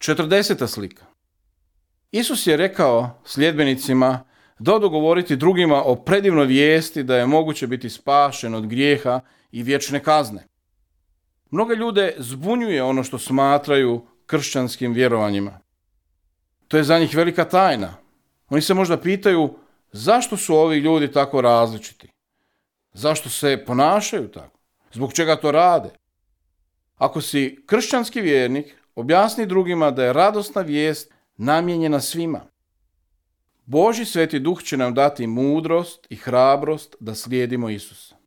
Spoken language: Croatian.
40. slika. Isus je rekao sljedbenicima da odu govoriti drugima o predivnoj vijesti da je moguće biti spašen od grijeha i vječne kazne. Mnoge ljude zbunjuje ono što smatraju kršćanskim vjerovanjima. To je za njih velika tajna. Oni se možda pitaju zašto su ovi ljudi tako različiti? Zašto se ponašaju tako? Zbog čega to rade? Ako si kršćanski vjernik, objasni drugima da je radosna vijest namijenjena svima. Božji Sveti Duh će nam dati mudrost i hrabrost da slijedimo Isusa.